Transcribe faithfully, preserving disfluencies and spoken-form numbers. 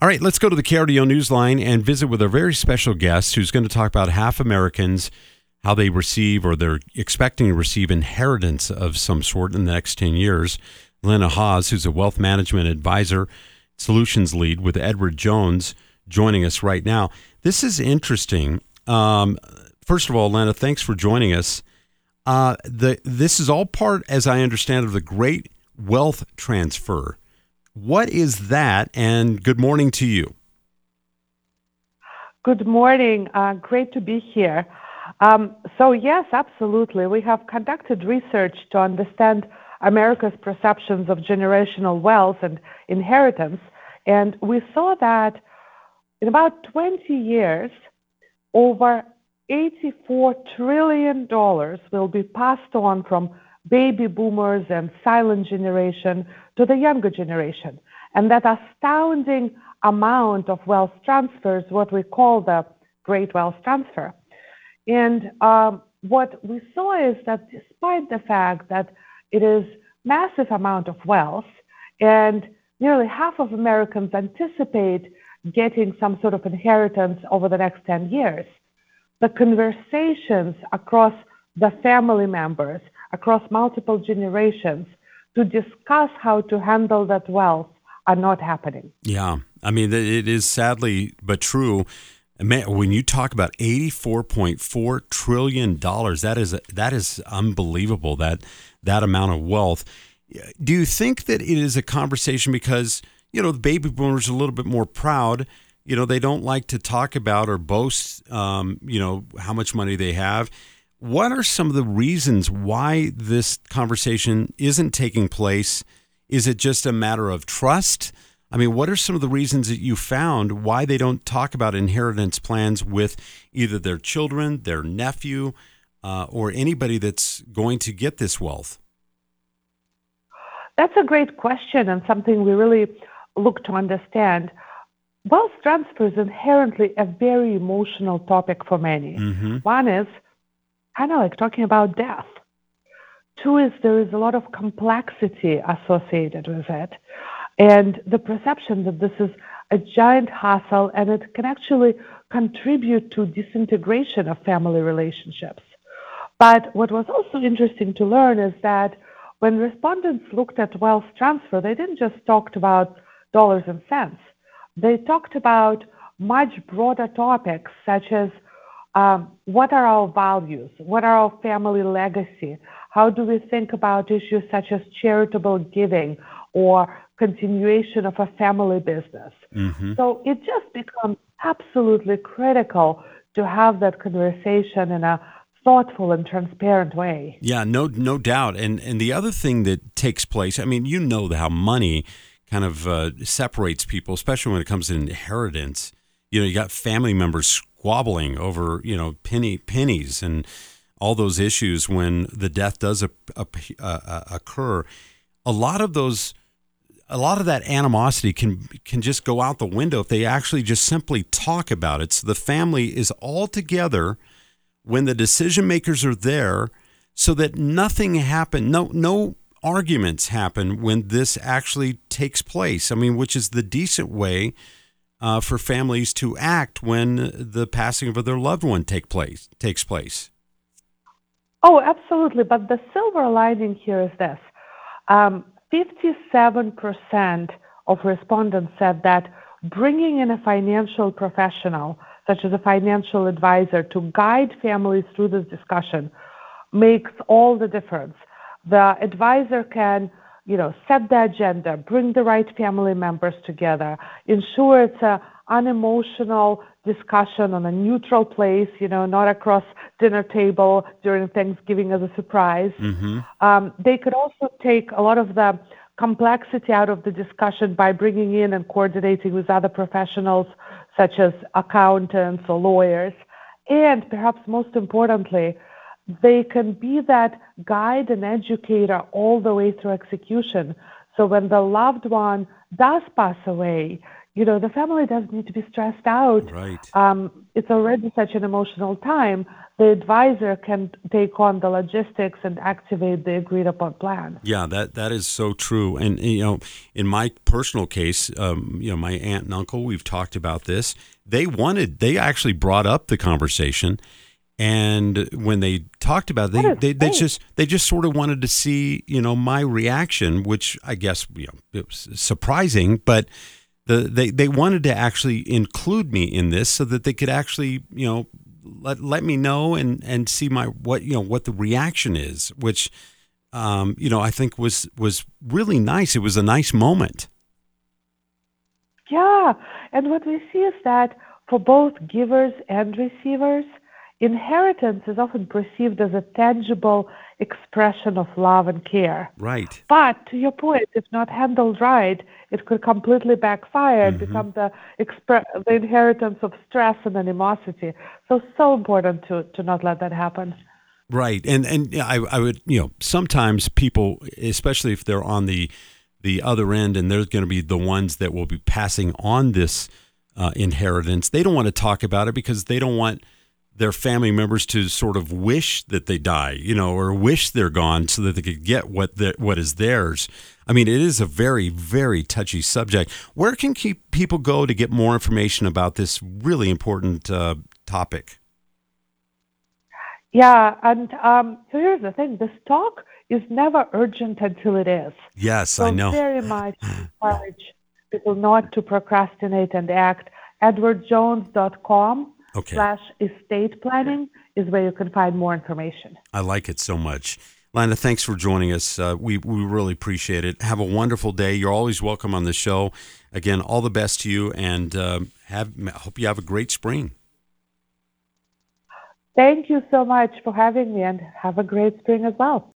All right, let's go to the K R D O Newsline and visit with a very special guest who's going to talk about half Americans, how they receive or they're expecting to receive inheritance of some sort in the next ten years. Lena Haas, who's a wealth management advisor, solutions lead with Edward Jones, joining us right now. This is interesting. Um, first of all, Lena, thanks for joining us. Uh, the this is all part, as I understand, of the Great Wealth Transfer. What is that? And good morning to you. Good morning. Uh, great to be here. Um, so yes, absolutely. We have conducted research to understand America's perceptions of generational wealth and inheritance. And we saw that in about twenty years, over eighty-four trillion dollars will be passed on from baby boomers and silent generation to the younger generation. And that astounding amount of wealth transfer is what we call the Great Wealth Transfer. And um, what we saw is that despite the fact that it is massive amount of wealth and nearly half of Americans anticipate getting some sort of inheritance over the next ten years, the conversations across the family members, across multiple generations, to discuss how to handle that wealth are not happening. Yeah, I mean, it is sadly but true. When you talk about eighty-four point four trillion dollars, that is that is unbelievable, that that amount of wealth. Do you think that it is a conversation because, you know, the baby boomers are a little bit more proud? You know, they don't like to talk about or boast, um, you know, how much money they have. What are some of the reasons why this conversation isn't taking place? Is it just a matter of trust? I mean, what are some of the reasons that you found why they don't talk about inheritance plans with either their children, their nephew, uh, or anybody that's going to get this wealth? That's a great question and something we really look to understand. Wealth transfer is inherently a very emotional topic for many. Mm-hmm. One is kind of like talking about death. Two is there is a lot of complexity associated with it. And the perception that this is a giant hassle and it can actually contribute to disintegration of family relationships. But what was also interesting to learn is that when respondents looked at wealth transfer, they didn't just talk about dollars and cents. They talked about much broader topics such as um, what are our values? What are our family legacy? How do we think about issues such as charitable giving or continuation of a family business? Mm-hmm. So it just becomes absolutely critical to have that conversation in a thoughtful and transparent way. Yeah, no, no doubt. And and the other thing that takes place, I mean, you know how money kind of uh, separates people, especially when it comes to inheritance. You know, you got family members squabbling over, you know, penny pennies and all those issues when the death does a, a, a, occur. A lot of those, a lot of that animosity can can just go out the window if they actually just simply talk about it. So the family is all together when the decision makers are there, so that nothing happen, no no arguments happen when this actually takes place. I mean, which is the decent way uh, for families to act when the passing of their loved one take place takes place. Oh, absolutely. But the silver lining here is this. Um, fifty-seven percent of respondents said that bringing in a financial professional, such as a financial advisor, to guide families through this discussion makes all the difference. The advisor can, you know, set the agenda, bring the right family members together, ensure it's a unemotional discussion on a neutral place, you know, not across dinner table during Thanksgiving as a surprise. Mm-hmm. Um, they could also take a lot of the complexity out of the discussion by bringing in and coordinating with other professionals such as accountants or lawyers. And perhaps most importantly, they can be that guide and educator all the way through execution. So when the loved one does pass away, you know, the family doesn't need to be stressed out. Right. Um, it's already such an emotional time. The advisor can take on the logistics and activate the agreed upon plan. Yeah, that that is so true. And, and, you know, in my personal case, um, you know, my aunt and uncle, we've talked about this. They wanted, they actually brought up the conversation, and when they talked about it, That is they, they, they great. just they just sort of wanted to see, you know, my reaction, which I guess, you know, it was surprising, but the they they wanted to actually include me in this so that they could actually, you know, let let me know and and see my what you know what the reaction is, which um, you know, I think was was really nice. It was a nice moment. Yeah, and what we see is that for both givers and receivers, inheritance is often perceived as a tangible expression of love and care. Right. But to your point, if not handled right, it could completely backfire and hmm become the expre- the inheritance of stress and animosity. So so important to to not let that happen. Right. And and yeah, I I would, you know, sometimes people, especially if they're on the the other end and they're going to be the ones that will be passing on this uh, inheritance, they don't want to talk about it because they don't want their family members to sort of wish that they die, you know, or wish they're gone so that they could get what the, what is theirs. I mean, it is a very, very touchy subject. Where can keep people go to get more information about this really important uh, topic? Yeah, and um, so here's the thing: this talk is never urgent until it is. Yes, I So know. very much encourage people not to procrastinate and act. edward jones dot com Okay. slash estate planning is where you can find more information. I like it so much. Lana, thanks for joining us. Uh, we, we really appreciate it. Have a wonderful day. You're always welcome on the show. Again, all the best to you, and um, have hope you have a great spring. Thank you so much for having me, and have a great spring as well.